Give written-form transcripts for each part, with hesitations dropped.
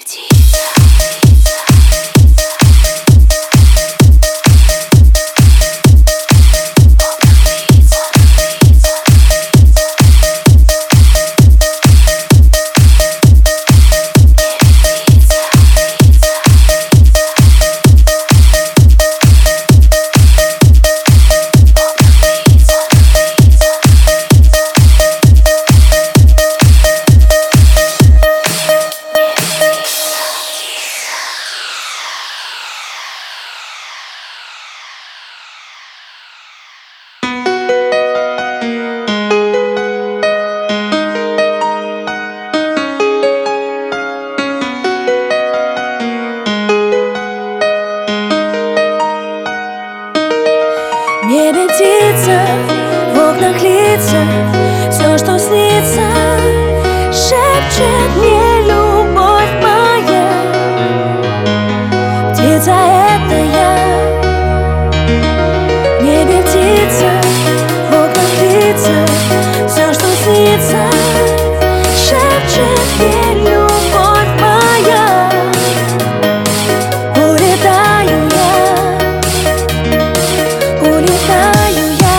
небе птица, в окнах лица, все, что снится, шепчет мне любовь моя. Птица, это я. В небе птица, в окнах лица, все, что снится, шепчет мне любовь моя. Улетаю я, улетаю я.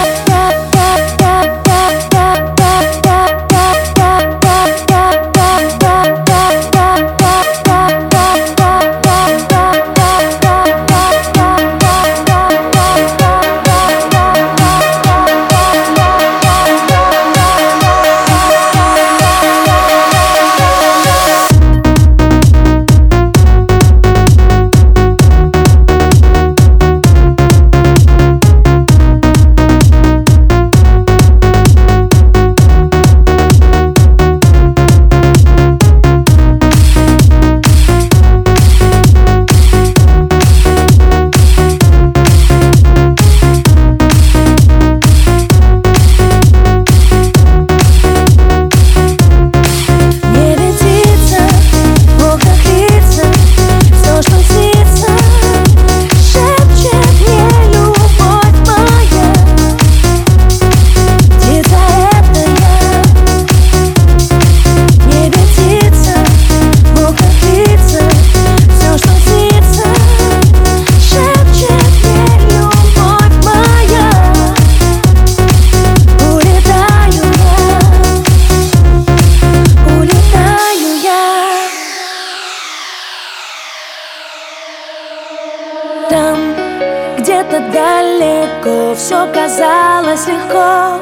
Там, где-то далеко, все казалось легко.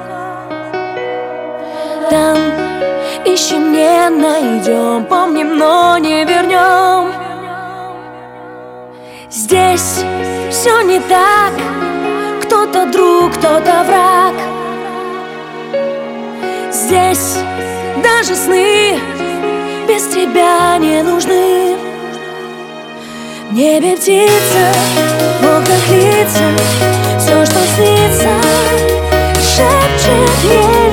Там ищем, не найдем, помним, но не вернем. Здесь все не так, кто-то друг, кто-то враг. Здесь даже сны без тебя не нужны. В небе птица, в окнах лица, все, что снится, шепчет мне.